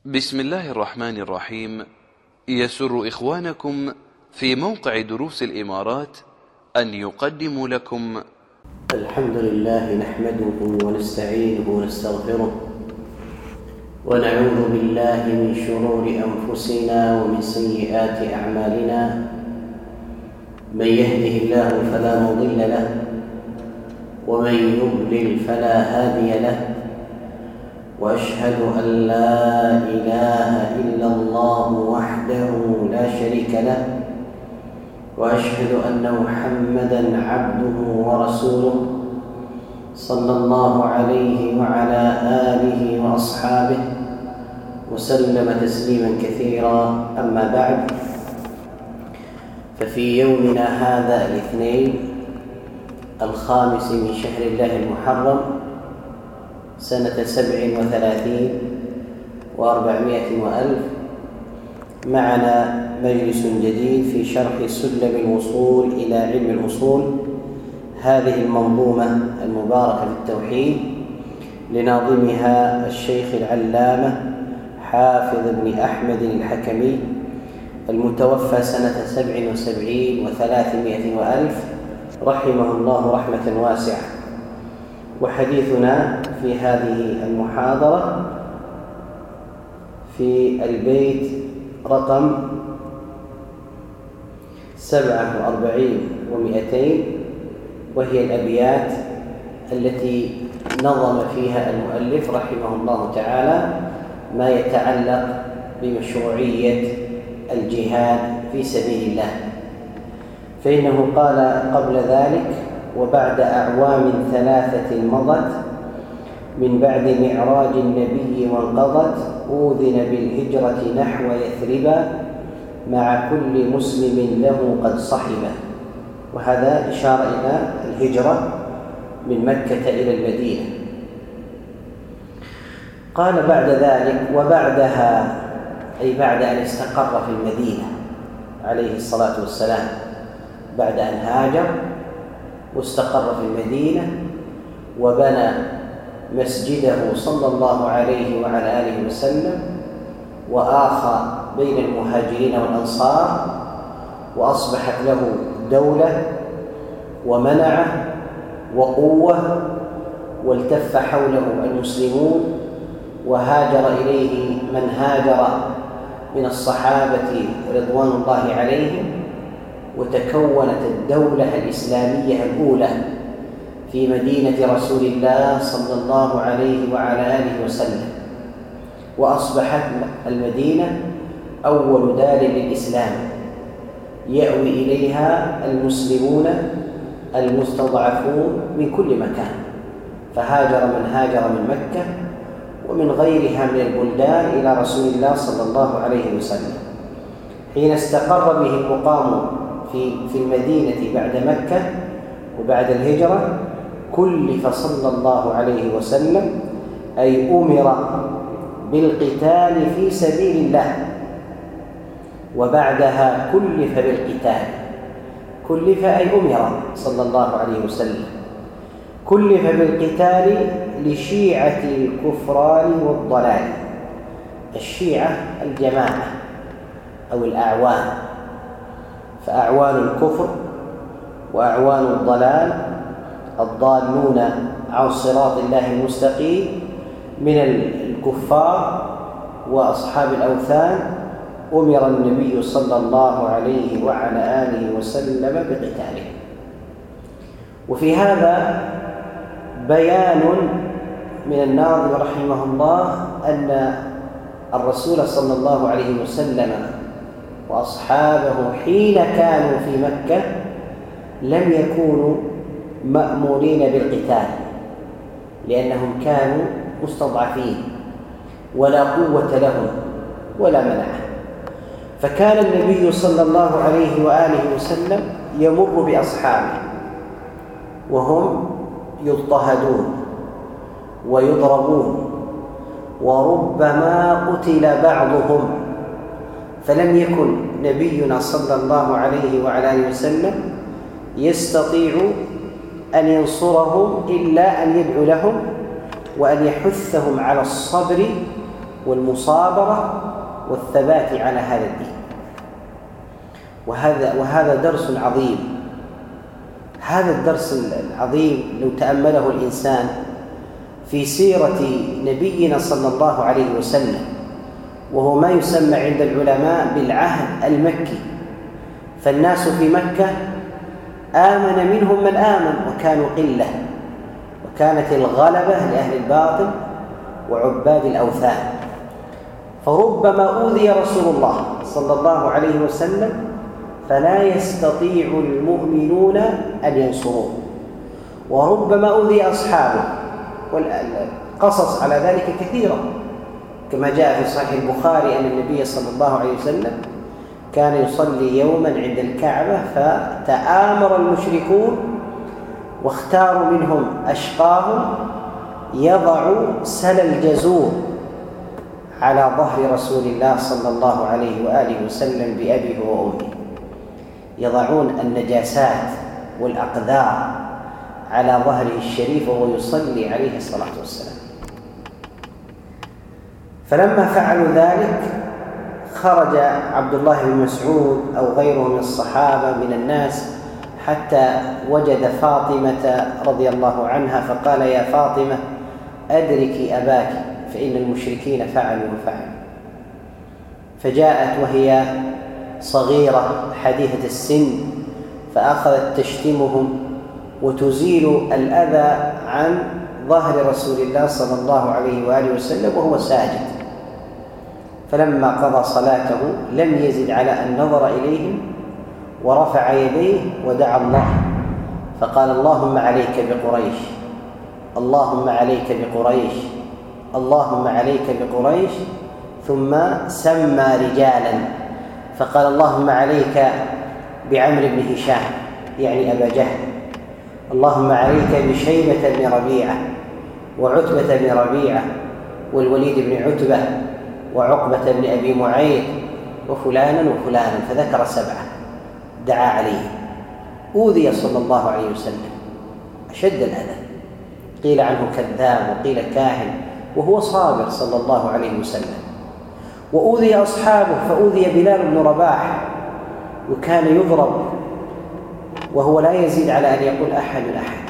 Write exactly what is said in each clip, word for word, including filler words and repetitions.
بسم الله الرحمن الرحيم. يسر إخوانكم في موقع دروس الإمارات أن يقدموا لكم الحمد لله نحمده ونستعينه ونستغفره ونعوذ بالله من شرور أنفسنا ومن سيئات أعمالنا. من يهده الله فلا مضل له ومن يضلل فلا هادي له، وأشهد أن لا إله إلا الله وحده لا شريك له، وأشهد أن محمدًا عبده ورسوله صلى الله عليه وعلى آله وأصحابه وسلم تسليمًا كثيرًا. أما بعد، ففي يومنا هذا الاثنين الخامس من شهر الله المحرم سنة سبع وثلاثين وأربعمائة وألف معنا مجلس جديد في شرح سلم الوصول إلى علم الأصول، هذه المنظومة المباركة في التوحيد لناظمها الشيخ العلامة حافظ بن أحمد الحكمي المتوفى سنة سبع وسبعين وثلاثمائة وألف رحمه الله رحمة واسعة. وحديثنا في هذه المحاضرة في البيت رقم سبعة وأربعين ومئتين، وهي الأبيات التي نظم فيها المؤلف رحمه الله تعالى ما يتعلق بمشروعية الجهاد في سبيل الله. فإنه قال قبل ذلك: وبعد أعوام ثلاثة مضت من بعد معراج النبي وانقضت، أوذن بالهجرة نحو يثربا مع كل مسلم له قد صحبا. وهذا إشارة إلى الهجرة من مكة إلى المدينة. قال بعد ذلك: وبعدها، أي بعد أن استقر في المدينة عليه الصلاة والسلام، بعد أن هاجر واستقر في المدينة وبنى مسجده صلى الله عليه وعلى آله وسلم، وآخى بين المهاجرين والأنصار، وأصبحت له دولة ومنعه وقوة، والتف حوله المسلمون، وهاجر إليه من هاجر من الصحابة رضوان الله عليهم، وتكونت الدولة الإسلامية الأولى في مدينة رسول الله صلى الله عليه وعلى آله وسلم، وأصبحت المدينة أول دار للإسلام يأوي إليها المسلمون المستضعفون من كل مكان. فهاجر من هاجر من مكة ومن غيرها من البلدان إلى رسول الله صلى الله عليه وسلم. حين استقر به المقام في في المدينة بعد مكة وبعد الهجرة، كلف صلى الله عليه وسلم، أي أمر بالقتال في سبيل الله. وبعدها كلف بالقتال، كلف أي أمر صلى الله عليه وسلم، كلف بالقتال لشيعة الكفران والضلال. الشيعة الجماعة أو الأعوان، فأعوان الكفر وأعوان الضلال الضالون عن صراط الله المستقيم من الكفار وأصحاب الأوثان، أمر النبي صلى الله عليه وعلى آله وسلم بقتاله. وفي هذا بيان من الناظم رحمه الله أن الرسول صلى الله عليه وسلم وأصحابه حين كانوا في مكة لم يكونوا مأمورين بالقتال، لأنهم كانوا مستضعفين ولا قوة لهم ولا منعه. فكان النبي صلى الله عليه وآله وسلم يمر بأصحابه وهم يضطهدون ويضربون، وربما قتل بعضهم، فلم يكن نبينا صلى الله عليه وعلى آله وسلم يستطيع أن ينصرهم إلا أن يدعو لهم وأن يحثهم على الصبر والمصابرة والثبات على هذا الدين. وهذا وهذا درس عظيم. هذا الدرس العظيم لو تأمله الإنسان في سيرة نبينا صلى الله عليه وسلم، وهو ما يسمى عند العلماء بالعهد المكي، فالناس في مكة آمن منهم من آمن وكانوا قلة، وكانت الغلبة لأهل الباطل وعباد الأوثان. فربما أوذي رسول الله صلى الله عليه وسلم فلا يستطيع المؤمنون أن ينصروه، وربما أوذي أصحابه، والقصص على ذلك كثيرة، كما جاء في صحيح البخاري أن النبي صلى الله عليه وسلم كان يصلي يوما عند الكعبة فتآمر المشركون واختاروا منهم أشقاهم يضع سل الجزور على ظهر رسول الله صلى الله عليه وآله وسلم بأبيه وأمه، يضعون النجاسات والأقذار على ظهره الشريف وهو يصلي عليه الصلاة والسلام. فلما فعلوا ذلك خرج عبد الله بن مسعود أو غيره من الصحابة من الناس حتى وجد فاطمة رضي الله عنها فقال: يا فاطمة أدركي أباك فإن المشركين فعلوا وفعلوا. فجاءت وهي صغيرة حديثة السن فأخذت تشتمهم وتزيل الأذى عن ظهر رسول الله صلى الله عليه وآله وسلم وهو ساجد. فلما قضى صلاته لم يزد على أن نظر إليهم ورفع يديه ودعا الله فقال: اللهم عليك بقريش، اللهم عليك بقريش، اللهم عليك بقريش. ثم سمى رجالا فقال: اللهم عليك بعمرو بن هشام يعني أبا جهل، اللهم عليك بشيبة بن ربيعة وعتبة بن ربيعة والوليد بن عتبة وعقبة بن أبي معيط وفلانا وفلانا، فذكر سبعة دعا عليه. أوذي صلى الله عليه وسلم أشد الأذى، قيل عنه كذاب وقيل كاهن وهو صابر صلى الله عليه وسلم. وأوذي أصحابه، فأوذي بلال بن رباح وكان يضرب وهو لا يزيد على أن يقول أحد أحد.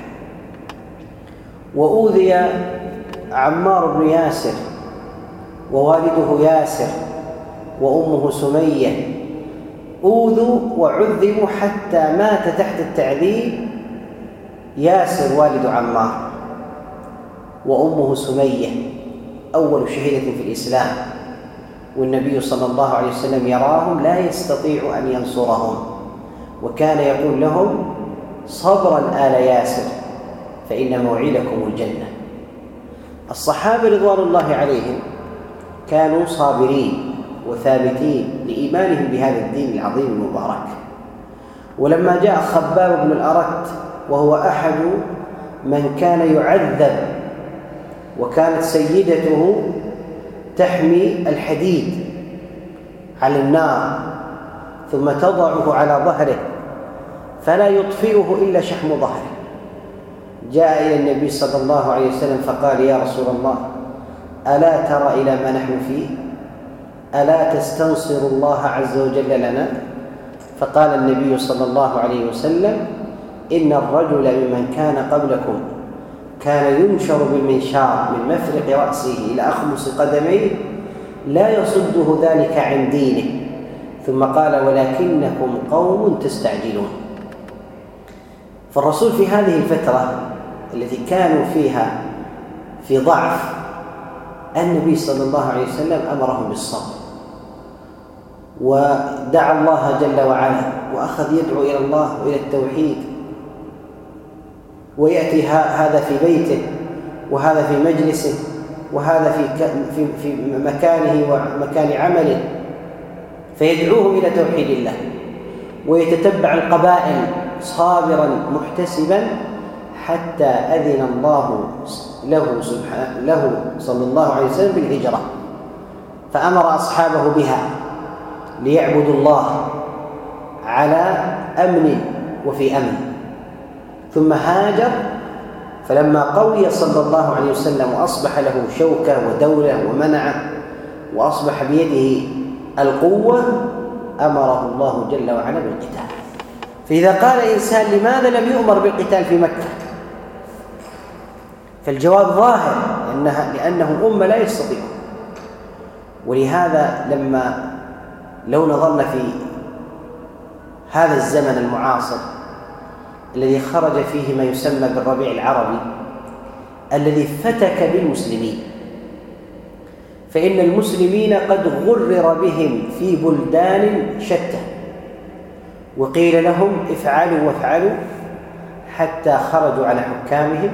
وأوذي عمار بن ياسر ووالده ياسر وأمه سمية، أوذوا وعذبوا حتى مات تحت التعذيب ياسر والد عمار وأمه سمية أول شهيدة في الإسلام، والنبي صلى الله عليه وسلم يراهم لا يستطيع أن ينصرهم، وكان يقول لهم: صبرا آل ياسر فإن موعدكم الجنة. الصحابة رضوان الله عليهم كانوا صابرين وثابتين لإيمانهم بهذا الدين العظيم المبارك. ولما جاء خباب بن الأرت وهو أحد من كان يعذب وكانت سيدته تحمي الحديد على النار ثم تضعه على ظهره فلا يطفئه إلا شحم ظهره، جاء إلى النبي صلى الله عليه وسلم فقال: يا رسول الله ألا ترى إلى ما نحن فيه؟ ألا تستنصر الله عز وجل لنا؟ فقال النبي صلى الله عليه وسلم: إن الرجل ممن كان قبلكم كان ينشر بالمنشار من مفرق رأسه إلى أخمص قدميه لا يصده ذلك عن دينه. ثم قال: ولكنكم قوم تستعجلون. فالرسول في هذه الفترة التي كانوا فيها في ضعف النبي صلى الله عليه وسلم أمرهم بالصبر، ودعا الله جل وعلا وأخذ يدعو إلى الله وإلى التوحيد، ويأتي هذا في بيته وهذا في مجلسه وهذا في في في مكانه ومكان عمله، فيدعوهم إلى توحيد الله ويتتبع القبائل صابرا محتسبا حتى أذن الله له سبحانه له صلى الله عليه وسلم بالهجرة، فأمر أصحابه بها ليعبدوا الله على أمن وفي أمن. ثم هاجر، فلما قوي صلى الله عليه وسلم وأصبح له شوكة ودولة ومنعة وأصبح بيده القوة أمره الله جل وعلا بالقتال. فإذا قال إنسان لماذا لم يؤمر بالقتال في مكة؟ فالجواب ظاهر، لأنها لأنه أمة لا يستطيع. ولهذا لما لو نظرنا في هذا الزمن المعاصر الذي خرج فيه ما يسمى بالربيع العربي الذي فتك بالمسلمين، فإن المسلمين قد غرر بهم في بلدان شتى، وقيل لهم افعلوا وافعلوا، حتى خرجوا على حكامهم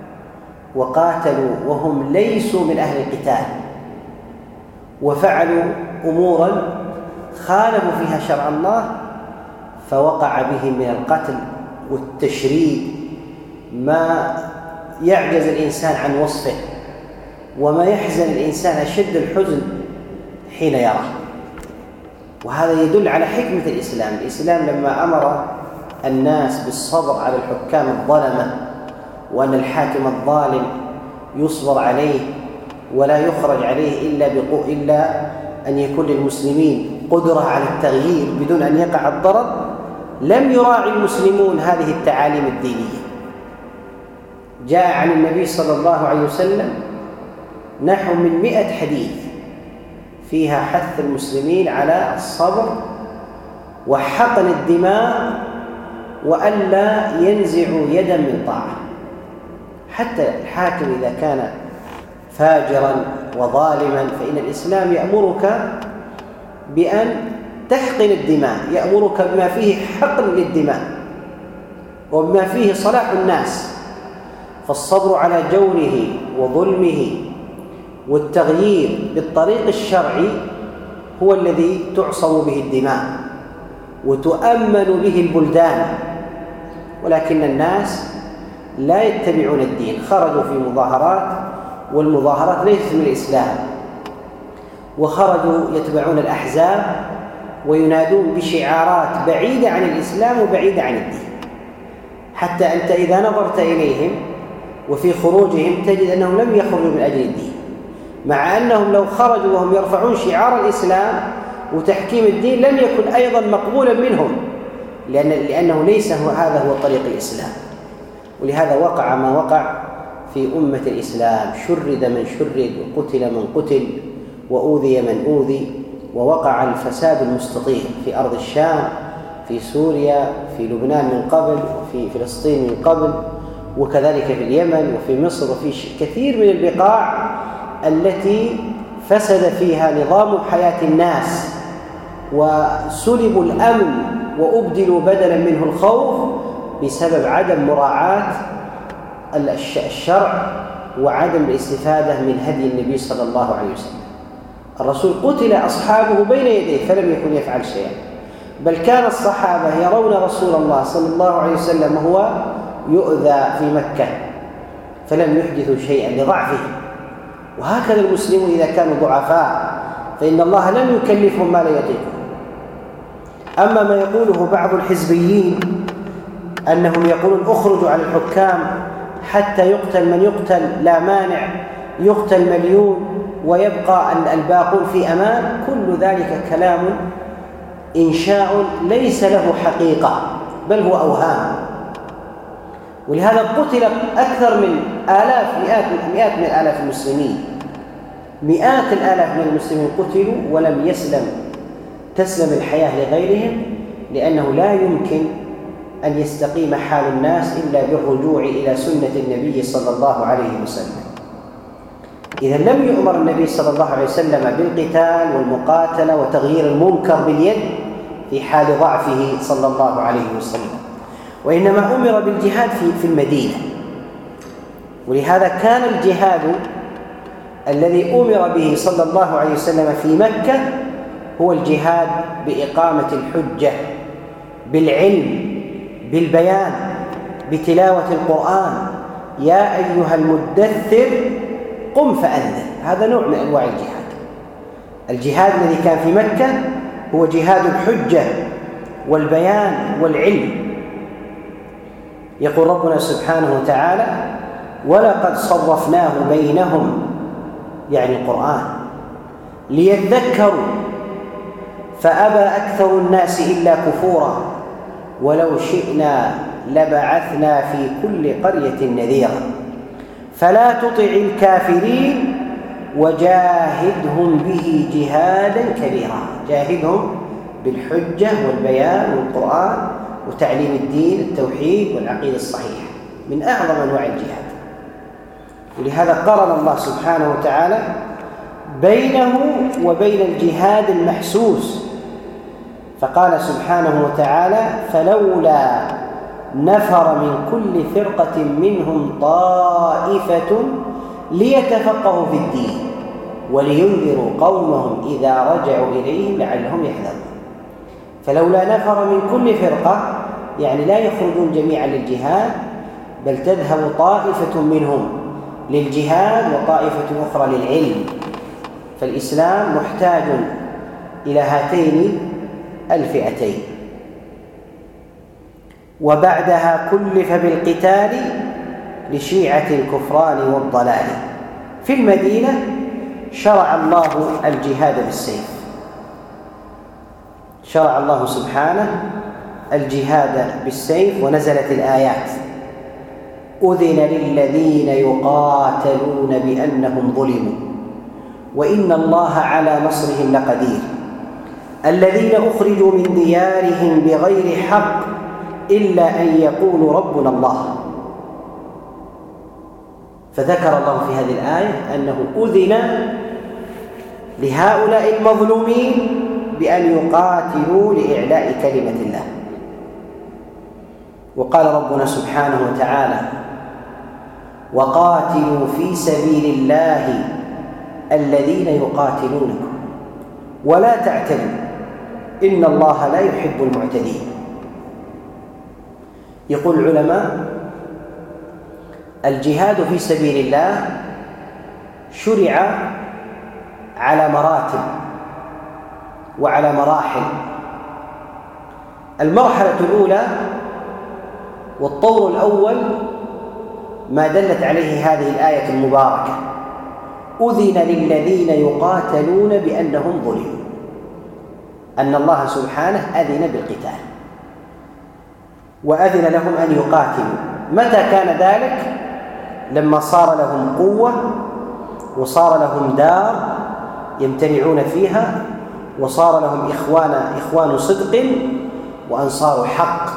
وقاتلوا وهم ليسوا من أهل القتال، وفعلوا أمورا خالفوا فيها شرع الله، فوقع بهم من القتل والتشريد ما يعجز الإنسان عن وصفه، وما يحزن الإنسان أشد الحزن حين يراه. وهذا يدل على حكمة الإسلام. الإسلام لما أمر الناس بالصبر على الحكام الظلمة، وأن الحاكم الظالم يصبر عليه ولا يخرج عليه إلا بقوة إلا أن يكون للمسلمين قدرة على التغيير بدون أن يقع الضرر، لم يراعي المسلمون هذه التعاليم الدينية. جاء عن النبي صلى الله عليه وسلم نحو من مئة حديث فيها حث المسلمين على الصبر وحقن الدماء وألا ينزعوا يدا من طاعة. حتى الحاكم إذا كان فاجرا وظالما فإن الإسلام يأمرك بأن تحقن الدماء، يأمرك بما فيه حقن للدماء وبما فيه صلاح الناس. فالصبر على جوره وظلمه والتغيير بالطريق الشرعي هو الذي تعصم به الدماء وتؤمن به البلدان. ولكن الناس لا يتبعون الدين، خرجوا في مظاهرات والمظاهرات ليست من الإسلام، وخرجوا يتبعون الأحزاب وينادون بشعارات بعيدة عن الإسلام وبعيدة عن الدين. حتى أنت إذا نظرت إليهم وفي خروجهم تجد أنهم لم يخرجوا من أجل الدين، مع أنهم لو خرجوا وهم يرفعون شعار الإسلام وتحكيم الدين لم يكن أيضا مقبولا منهم، لأن لأنه ليس هو هذا هو طريق الإسلام. ولهذا وقع ما وقع في أمة الإسلام، شرد من شرد وقتل من قتل وأوذي من أوذي، ووقع الفساد المستطيل في أرض الشام، في سوريا، في لبنان من قبل، وفي فلسطين من قبل، وكذلك في اليمن وفي مصر وفي كثير من البقاع التي فسد فيها نظام حياة الناس وسلبوا الأمن وأبدلوا بدلا منه الخوف بسبب عدم مراعاة الشرع وعدم الاستفادة من هدي النبي صلى الله عليه وسلم. الرسول قتل أصحابه بين يديه فلم يكن يفعل شيئا، بل كان الصحابة يرون رسول الله صلى الله عليه وسلم وهو يؤذى في مكة فلم يحدثوا شيئا لضعفهم. وهكذا المسلمون إذا كانوا ضعفاء فإن الله لم يكلفهم ما لا يطيقون. أما ما يقوله بعض الحزبيين أنهم يقولون اخرجوا على الحكام حتى يقتل من يقتل لا مانع، يقتل مليون ويبقى الباقون في أمان، كل ذلك كلام إنشاء ليس له حقيقة بل هو أوهام. ولهذا قتل أكثر من آلاف مئات مئات من آلاف المسلمين، مئات الآلاف من المسلمين قتلوا ولم يسلم تسلم الحياة لغيرهم، لأنه لا يمكن أن يستقيم حال الناس إلا بالرجوع إلى سنة النبي صلى الله عليه وسلم. إذا لم يؤمر النبي صلى الله عليه وسلم بالقتال والمقاتلة وتغيير المنكر باليد في حال ضعفه صلى الله عليه وسلم، وإنما أمر بالجهاد في في المدينة. ولهذا كان الجهاد الذي أمر به صلى الله عليه وسلم في مكة هو الجهاد بإقامة الحجة، بالعلم، بالبيان، بتلاوة القرآن. يا أيها المدثر قم فأنذر، هذا نوع من أنواع الجهاد. الجهاد الذي كان في مكة هو جهاد الحجة والبيان والعلم. يقول ربنا سبحانه وتعالى ولقد صرفناه بينهم، يعني القرآن، ليذكروا فأبى أكثر الناس إلا كفورا ولو شئنا لبعثنا في كل قرية نذيرا فلا تطع الكافرين وجاهدهم به جهادا كبيرا. جاهدهم بالحجة والبيان والقرآن وتعليم الدين التوحيد والعقيدة الصحيحة من أعظم أنواع الجهاد. ولهذا قرن الله سبحانه وتعالى بينه وبين الجهاد المحسوس فقال سبحانه وتعالى فلولا نفر من كل فرقة منهم طائفة ليتفقهوا في الدين ولينذروا قومهم إذا رجعوا إليهم لعلهم يحذرون. فلولا نفر من كل فرقة يعني لا يخرجون جميعا للجهاد بل تذهب طائفة منهم للجهاد وطائفة أخرى للعلم. فالإسلام محتاج إلى هاتين الفئتين. وبعدها كلف بالقتال لشيعة الكفران والضلال. في المدينة شرع الله الجهاد بالسيف، شرع الله سبحانه الجهاد بالسيف ونزلت الآيات أذن للذين يقاتلون بأنهم ظلموا وإن الله على نصرهم لقدير الذين أخرجوا من ديارهم بغير حق إلا أن يقولوا ربنا الله. فذكر الله في هذه الآية أنه أذن لهؤلاء المظلومين بأن يقاتلوا لإعلاء كلمة الله. وقال ربنا سبحانه وتعالى وقاتلوا في سبيل الله الذين يقاتلونكم ولا تعتدوا إن الله لا يحب المعتدين. يقول العلماء الجهاد في سبيل الله شرع على مراتب وعلى مراحل. المرحلة الأولى والطور الأول ما دلت عليه هذه الآية المباركة أذن للذين يقاتلون بأنهم ظلموا، أن الله سبحانه أذن بالقتال وأذن لهم أن يقاتلوا. متى كان ذلك؟ لما صار لهم قوة وصار لهم دار يمتنعون فيها وصار لهم إخوان إخوان صدق وأنصار حق.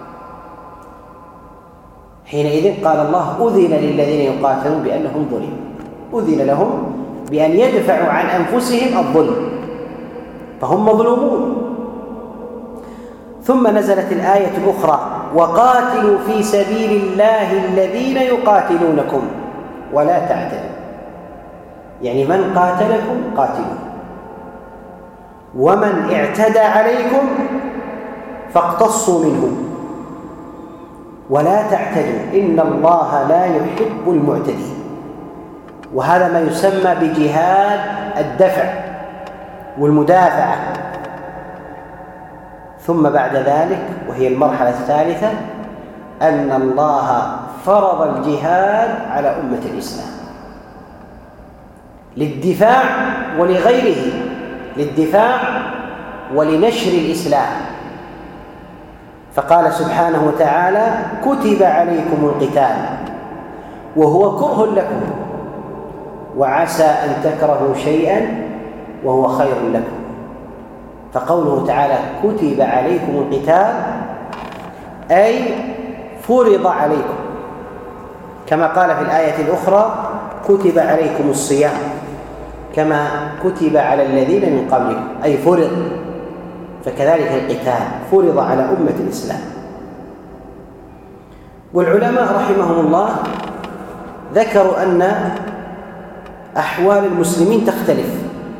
حينئذ قال الله أذن للذين يقاتلون بأنهم ظلموا، أذن لهم بأن يدفعوا عن أنفسهم الظلم فهم مظلومون. ثم نزلت الآية الأخرى وقاتلوا في سبيل الله الذين يقاتلونكم ولا تعتدوا، يعني من قاتلكم قاتلوا ومن اعتدى عليكم فاقتصوا منه ولا تعتدوا إن الله لا يحب المعتدين. وهذا ما يسمى بجهاد الدفع والمدافعة. ثم بعد ذلك وهي المرحلة الثالثة أن الله فرض الجهاد على أمة الإسلام للدفاع ولغيره، للدفاع ولنشر الإسلام. فقال سبحانه وتعالى كتب عليكم القتال وهو كره لكم وعسى أن تكرهوا شيئا وهو خير لكم. فقوله تعالى كتب عليكم القتال أي فرض عليكم، كما قال في الآية الأخرى كتب عليكم الصيام كما كتب على الذين من قبلكم، أي فرض. فكذلك القتال فرض على أمة الإسلام. والعلماء رحمهم الله ذكروا أن أحوال المسلمين تختلف.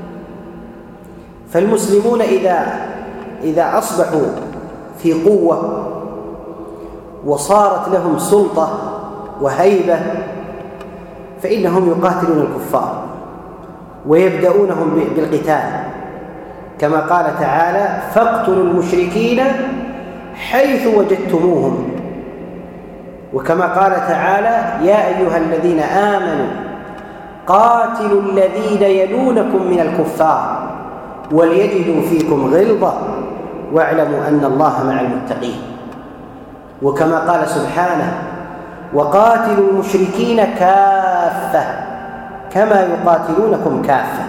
فالمسلمون إذا إذا أصبحوا في قوة وصارت لهم سلطة وهيبة فإنهم يقاتلون الكفار ويبدأونهم بالقتال، كما قال تعالى فاقتلوا المشركين حيث وجدتموهم، وكما قال تعالى يا أيها الذين آمنوا قاتلوا الذين يلونكم من الكفار وليجدوا فيكم غلظة واعلموا أن الله مع المتقين. وكما قال سبحانه: وقاتلوا المشركين كافة كما يقاتلونكم كافة.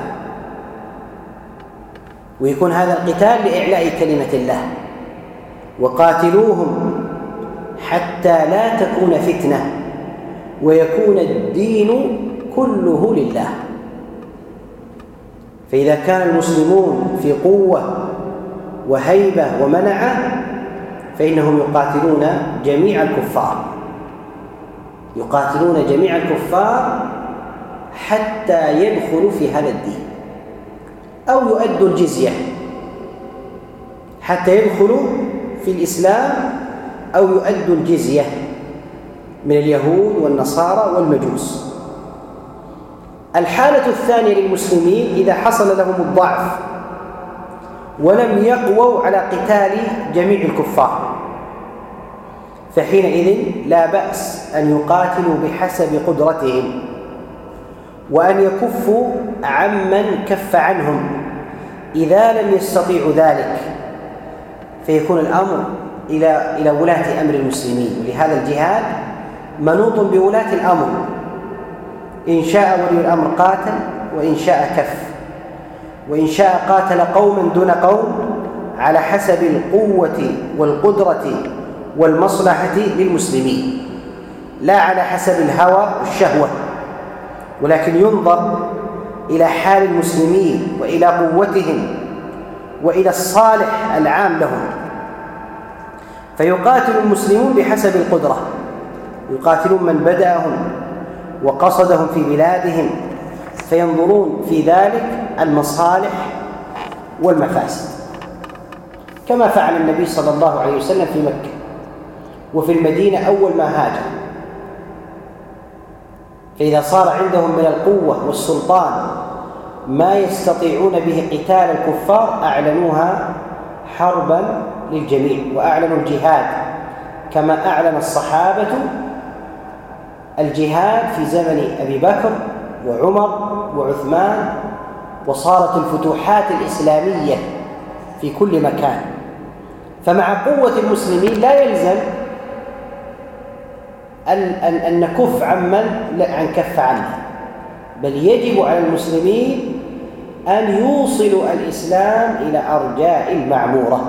ويكون هذا القتال لإعلاء كلمة الله: وقاتلوهم حتى لا تكون فتنة ويكون الدين كله لله. فإذا كان المسلمون في قوة وهيبة ومنعة فإنهم يقاتلون جميع الكفار يقاتلون جميع الكفار حتى يدخلوا في هذا الدين، أو يؤدوا الجزية حتى يدخلوا في الإسلام، أو يؤدوا الجزية من اليهود والنصارى والمجوس. الحالة الثانية للمسلمين إذا حصل لهم الضعف ولم يقووا على قتال جميع الكفار، فحينئذ لا بأس أن يقاتلوا بحسب قدرتهم، وأن يكفوا عمن كف عنهم إذا لم يستطيعوا ذلك، فيكون الأمر إلى إلى ولاة أمر المسلمين. ولهذا الجهاد منوط بولاة الأمر، إن شاء ولي الأمر قاتل، وإن شاء كف، وإن شاء قاتل قوما دون قوم على حسب القوة والقدرة والمصلحة للمسلمين، لا على حسب الهوى والشهوة، ولكن ينظر إلى حال المسلمين وإلى قوتهم وإلى الصالح العام لهم. فيقاتل المسلمون بحسب القدرة، يقاتلون من بدأهم وقصدهم في بلادهم، فينظرون في ذلك المصالح والمفاسد، كما فعل النبي صلى الله عليه وسلم في مكة وفي المدينة أول ما هاجر. فإذا صار عندهم من القوة والسلطان ما يستطيعون به قتال الكفار أعلنوها حربا للجميع، وأعلنوا الجهاد كما أعلن الصحابة الجهاد في زمن أبي بكر وعمر وعثمان، وصارت الفتوحات الإسلامية في كل مكان. فمع قوة المسلمين لا يلزم أن نكف عمن عن كف عنه، بل يجب على المسلمين أن يوصلوا الإسلام إلى أرجاء المعمورة.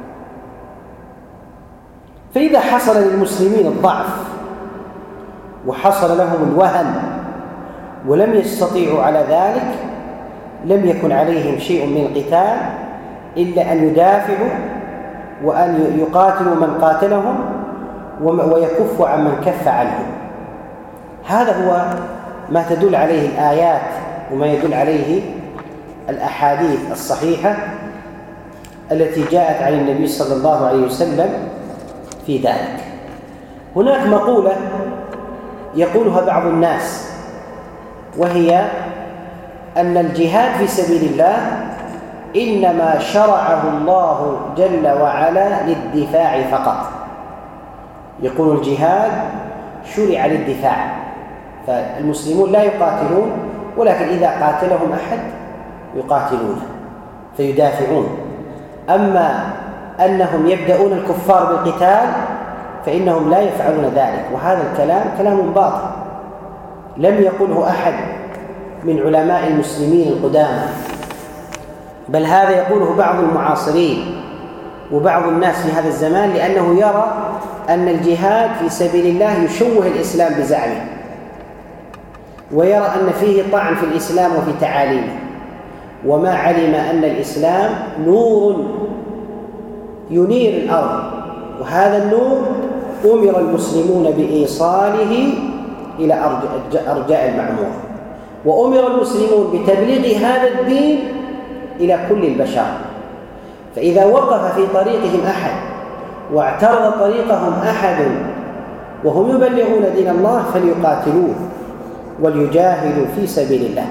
فإذا حصل للمسلمين الضعف وحصل لهم الوهن ولم يستطيعوا على ذلك، لم يكن عليهم شيء من القتال إلا أن يدافعوا وأن يقاتلوا من قاتلهم ويكفوا عن من كف عنهم. هذا هو ما تدل عليه الآيات وما يدل عليه الأحاديث الصحيحة التي جاءت عن النبي صلى الله عليه وسلم في ذلك. هناك مقولة يقولها بعض الناس، وهي أن الجهاد في سبيل الله إنما شرعه الله جل وعلا للدفاع فقط. يقول الجهاد شرع للدفاع، فالمسلمون لا يقاتلون، ولكن إذا قاتلهم أحد يقاتلونه فيدافعون. أما أنهم يبدأون الكفار بالقتال فإنهم لا يفعلون ذلك، وهذا الكلام كلام باطل لم يقله أحد من علماء المسلمين القدامى، بل هذا يقوله بعض المعاصرين وبعض الناس في هذا الزمان، لأنه يرى أن الجهاد في سبيل الله يشوه الإسلام بزعمه، ويرى أن فيه طعن في الإسلام وفي تعاليمه، وما علم أن الإسلام نور ينير الأرض، وهذا النور أمر المسلمون بإيصاله إلى أرجاء المعمورة، وأمر المسلمون بتبليغ هذا الدين إلى كل البشر. فإذا وقف في طريقهم أحد واعترض طريقهم أحد وهم يبلغون دين الله فليقاتلوه وليجاهدوا في سبيل الله.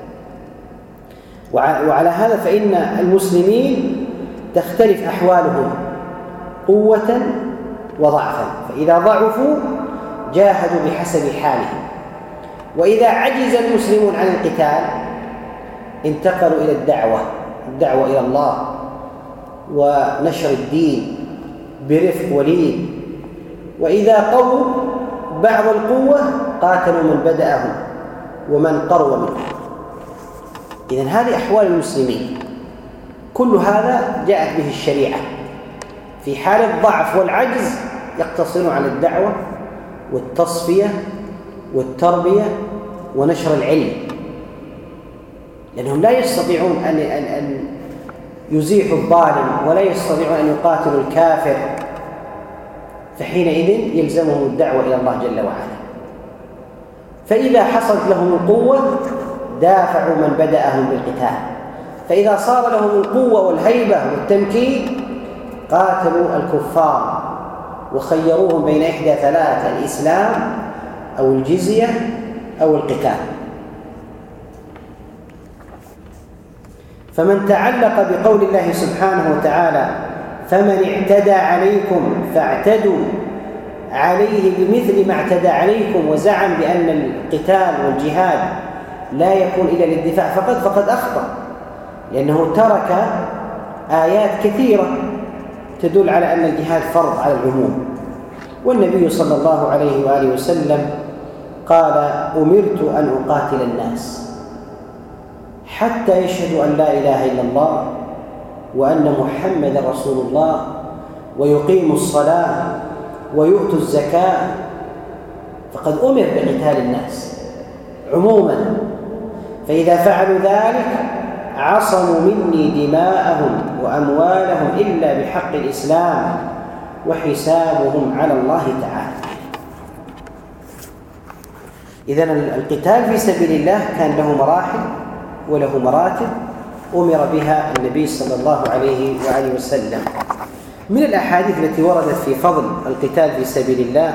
وعلى هذا فإن المسلمين تختلف أحوالهم قوة وضعفا، فإذا ضعفوا جاهدوا بحسب حالهم، وإذا عجز المسلمون عن القتال انتقلوا إلى الدعوة الدعوة إلى الله ونشر الدين برفق ولين، وإذا قووا بعض القوة قاتلوا من بدأهم ومن قروا منهم. إذن هذه أحوال المسلمين، كل هذا جاءت به الشريعة. في حال الضعف والعجز يقتصرون على الدعوة والتصفية والتربية ونشر العلم، لأنهم لا يستطيعون أن أن يزيحوا الظالم ولا يستطيعون أن يقاتلوا الكافر، فحينئذ يلزمهم الدعوة إلى الله جل وعلا. فإذا حصلت لهم القوة دافعوا من بدأهم بالقتال، فإذا صار لهم القوة والهيبة والتمكين قاتلوا الكفار وخيروهم بين إحدى ثلاثة: الإسلام أو الجزية أو القتال. فمن تعلق بقول الله سبحانه وتعالى: فمن اعتدى عليكم فاعتدوا عليه بمثل ما اعتدى عليكم، وزعم بأن القتال والجهاد لا يكون إلا للدفاع فقط، فقد أخطأ، لأنه ترك آيات كثيرة تدل على أن الجهاد فرض على العموم. والنبي صلى الله عليه وآله وسلم قال: أمرت أن أقاتل الناس حتى يشهدوا أن لا إله إلا الله وأن محمد رسول الله ويقيموا الصلاة ويؤتوا الزكاة. فقد أمر بقتال الناس عموما، فإذا فعلوا ذلك عصموا مني دماءهم وأموالهم إلا بحق الإسلام وحسابهم على الله تعالى. إذن القتال في سبيل الله كان له مراحل وله مراتب أمر بها النبي صلى الله عليه وآله وسلم. من الأحاديث التي وردت في فضل القتال في سبيل الله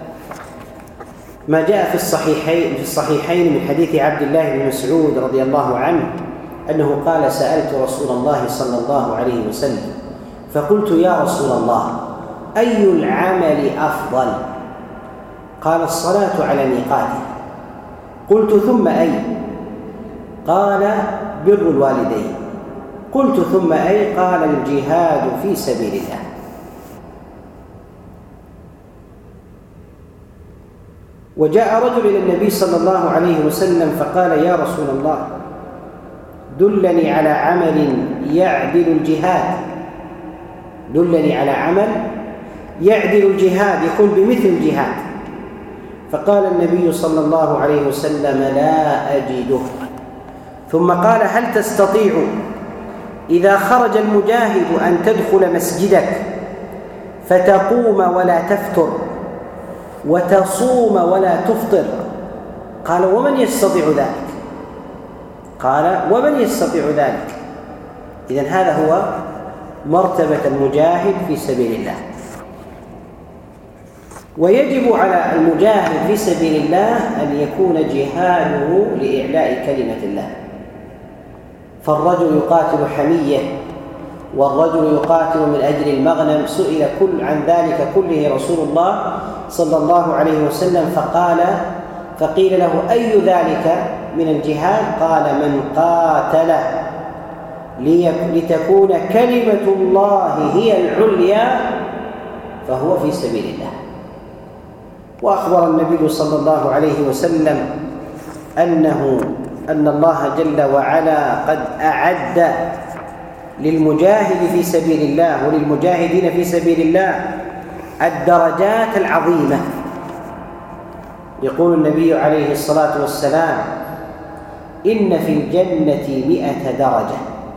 ما جاء في الصحيحين في الصحيحين من حديث عبد الله بن مسعود رضي الله عنه أنه قال: سألت رسول الله صلى الله عليه وسلم فقلت: يا رسول الله، أي العمل أفضل؟ قال: الصلاة على ميقاتها. قلت: ثم أي؟ قال: بر الوالدين. قلت: ثم أي؟ قال: الجهاد في سبيل الله. وجاء رجل إلى النبي صلى الله عليه وسلم فقال: يا رسول الله، دلني على عمل يعدل الجهاد دلني على عمل يعدل الجهاد يكون بمثل الجهاد. فقال النبي صلى الله عليه وسلم: لا أجده. ثم قال: هل تستطيع إذا خرج المجاهد أن تدخل مسجدك فتقوم ولا تفتر وتصوم ولا تفطر؟ قال: ومن يستطيع ذلك؟ قال: ومن يستطيع ذلك؟ إذن هذا هو مرتبة المجاهد في سبيل الله. ويجب على المجاهد في سبيل الله أن يكون جهاده لإعلاء كلمة الله. فالرجل يقاتل حمية، والرجل يقاتل من أجل المغنم. سئل كل عن ذلك كله رسول الله صلى الله عليه وسلم فقال فقيل له: أي ذلك من الجهاد؟ قال: من قاتل لتكون كلمة الله هي العليا فهو في سبيل الله. وأخبر النبي صلى الله عليه وسلم أنه أن الله جل وعلا قد أعد للمجاهد في سبيل الله وللمجاهدين في سبيل الله الدرجات العظيمة. يقول النبي عليه الصلاة والسلام: إن في الجنة مئة درجة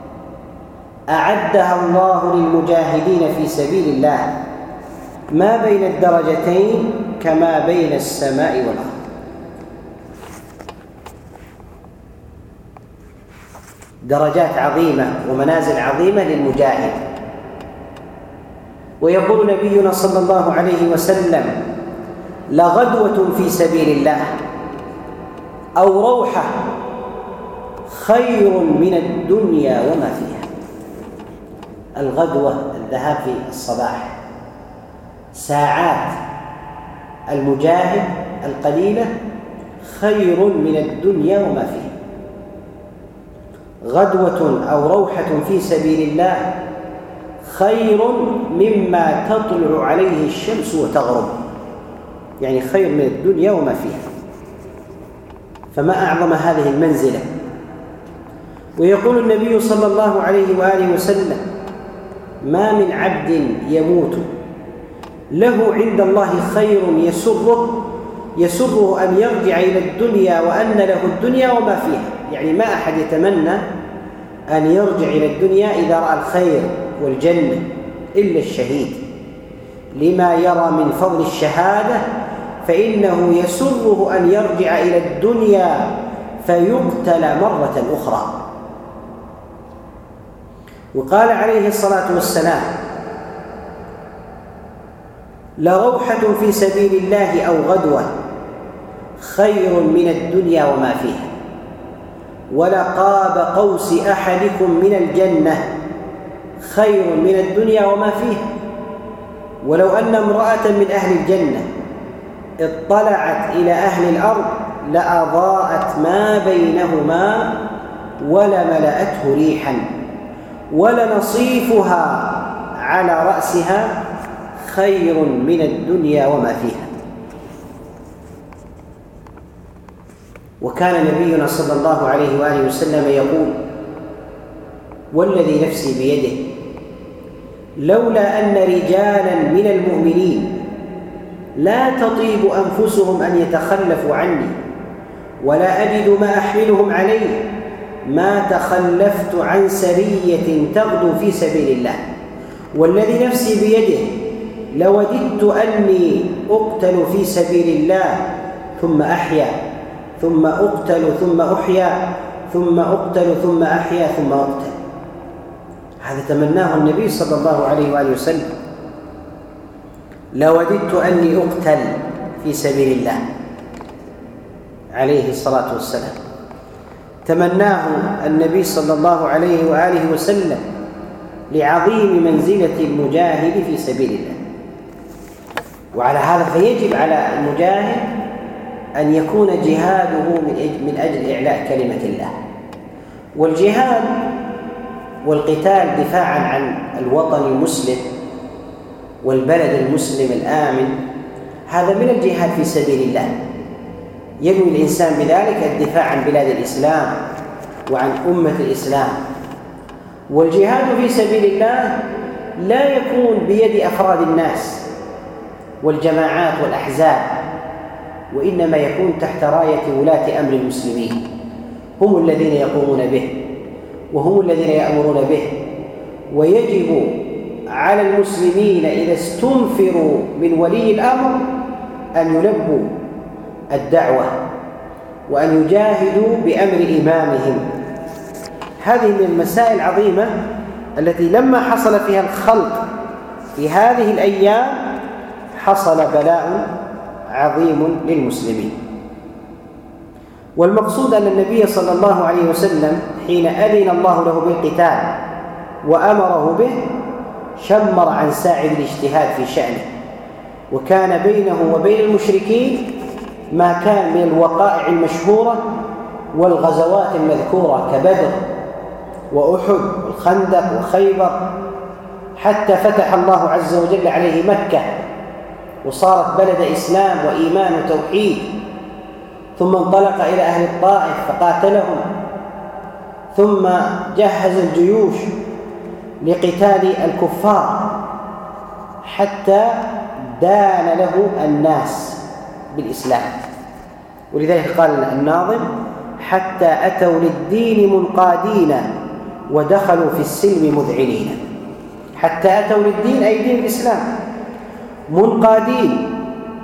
أعدها الله للمجاهدين في سبيل الله، ما بين الدرجتين كما بين السماء والأرض. درجات عظيمة ومنازل عظيمة للمجاهد. ويقول نبينا صلى الله عليه وسلم: لغدوة في سبيل الله أو روحة خير من الدنيا وما فيها. الغدوة الذهاب في الصباح، ساعات المجاهد القليلة خير من الدنيا وما فيها. غدوة أو روحة في سبيل الله خير مما تطلع عليه الشمس وتغرب، يعني خير من الدنيا وما فيها. فما أعظم هذه المنزلة. ويقول النبي صلى الله عليه وآله وسلم: ما من عبد يموت له عند الله خير يسره يسره أن يرجع إلى الدنيا وأن له الدنيا وما فيها. يعني ما أحد يتمنى أن يرجع إلى الدنيا إذا رأى الخير والجنة إلا الشهيد، لما يرى من فضل الشهادة، فإنه يسره أن يرجع إلى الدنيا فيقتل مرة أخرى. وقال عليه الصلاة والسلام: لروحة في سبيل الله أو غدوة خير من الدنيا وما فيها، ولقاب قوس أحدكم من الجنة خير من الدنيا وما فيها. ولو أن امرأة من أهل الجنة اطلعت إلى أهل الأرض لأضاءت ما بينهما ولملأته ريحا، ولنصيفها على رأسها خير من الدنيا وما فيها. وكان نبينا صلى الله عليه وآله وسلم يقول: والذي نفسي بيده لولا أن رجالا من المؤمنين لا تطيب أنفسهم أن يتخلفوا عني ولا أجد ما أحملهم عليه ما تخلفت عن سرية تغدو في سبيل الله، والذي نفسي بيده لوددت أني أقتل في سبيل الله ثم أحيا ثم أقتل ثم أحيا ثم أقتل ثم أحيا ثم أقتل. هذا تمناه النبي صلى الله عليه وآله وسلم: لوددت أني أقتل في سبيل الله عليه الصلاة والسلام. تمناه النبي صلى الله عليه وآله وسلم لعظيم منزلة المجاهد في سبيل الله. وعلى هذا فيجب على المجاهد أن يكون جهاده من أجل إعلاء كلمة الله. والجهاد والقتال دفاعا عن الوطن المسلم والبلد المسلم الآمن، هذا من الجهاد في سبيل الله. ينوي الإنسان بذلك الدفاع عن بلاد الإسلام وعن أمة الإسلام. والجهاد في سبيل الله لا يكون بيد أفراد الناس والجماعات والأحزاب، وإنما يكون تحت راية ولاة أمر المسلمين، هم الذين يقومون به وهم الذين يأمرون به. ويجب على المسلمين إذا استنفروا من ولي الأمر أن يلبوا الدعوة وأن يجاهدوا بأمر إمامهم. هذه من المسائل العظيمة التي لما حصل فيها الخلط في هذه الأيام حصل بلاء عظيم للمسلمين. والمقصود أن النبي صلى الله عليه وسلم حين أذن الله له بالقتال وأمره به شمر عن ساعد الاجتهاد في شأنه، وكان بينه وبين المشركين ما كان من الوقائع المشهورة والغزوات المذكورة كبدر وأحد والخندق وخيبر، حتى فتح الله عز وجل عليه مكة وصارت بلد إسلام وإيمان وتوحيد. ثم انطلق إلى أهل الطائف فقاتلهم، ثم جهز الجيوش لقتال الكفار حتى دان له الناس بالإسلام. ولذلك قال الناظم: حتى أتوا للدين منقادين ودخلوا في السلم مذعنين. حتى أتوا للدين أي دين الإسلام منقادين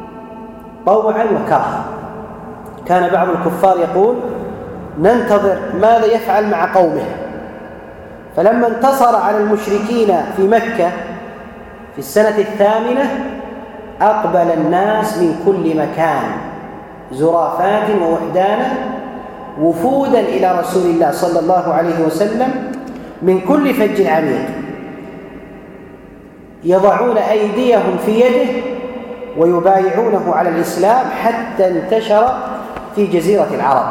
طوعا وكرها. كان بعض الكفار يقول: ننتظر ماذا يفعل مع قومه. فلما انتصر على المشركين في مكة في السنة الثامنة أقبل الناس من كل مكان زرافات ووحدانا وفودا إلى رسول الله صلى الله عليه وسلم من كل فج عميق، يضعون أيديهم في يده ويبايعونه على الإسلام، حتى انتشر في جزيرة العرب.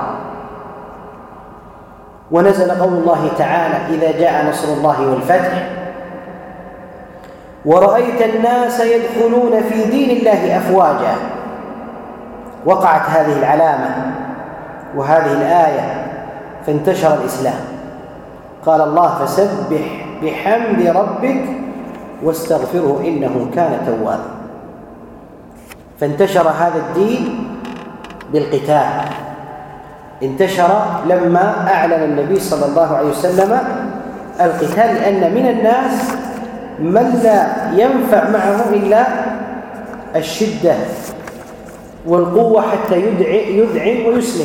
ونزل قول الله تعالى: إذا جاء نصر الله والفتح ورأيت الناس يدخلون في دين الله أفواجا. وقعت هذه العلامة وهذه الآية فانتشر الإسلام. قال الله: فسبح بحمد ربك واستغفره إنه كان توابا. فانتشر هذا الدين بالقتال، انتشر لما أعلن النبي صلى الله عليه وسلم القتال، لأن من الناس من لا ينفع معه إلا الشدة والقوة حتى يدعم ويسلم.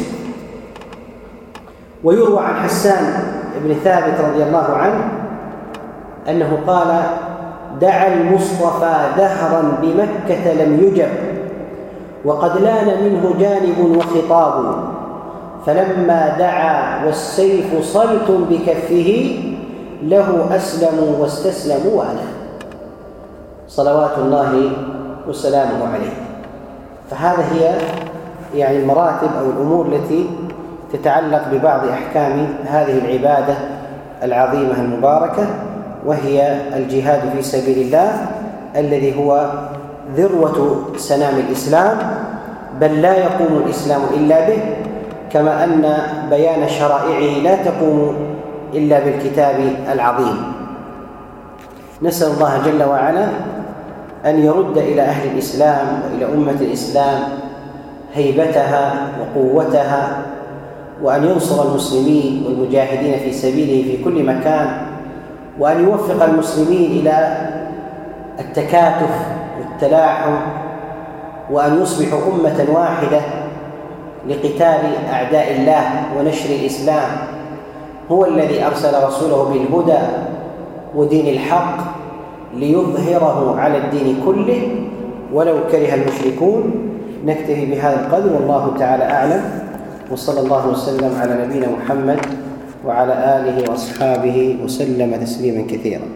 ويروى عن حسان بن ثابت رضي الله عنه أنه قال: دعا المصطفى دهرا بمكة لم يجب، وقد لان منه جانب وخطاب، فلما دعا والسيف صلت بكفه له أسلموا واستسلموا وأنا، صلوات الله وسلامه عليه. فهذا هي يعني المراتب أو الأمور التي تتعلق ببعض أحكام هذه العبادة العظيمة المباركة، وهي الجهاد في سبيل الله الذي هو ذروة سنام الإسلام، بل لا يقوم الإسلام إلا به، كما أن بيان شرائعه لا تقوم إلا بالكتاب العظيم. نسأل الله جل وعلا أن يرد إلى أهل الإسلام وإلى أمة الإسلام هيبتها وقوتها، وأن ينصر المسلمين والمجاهدين في سبيله في كل مكان، وأن يوفق المسلمين إلى التكاتف والتلاحم، وأن يصبحوا أمة واحدة لقتال أعداء الله ونشر الإسلام. هو الذي أرسل رسوله بالهدى ودين الحق ليظهره على الدين كله ولو كره المشركون. نكتفي بهذا القدر، والله تعالى أعلم، وصلى الله وسلم على نبينا محمد وعلى آله وأصحابه وسلم تسليما كثيرا.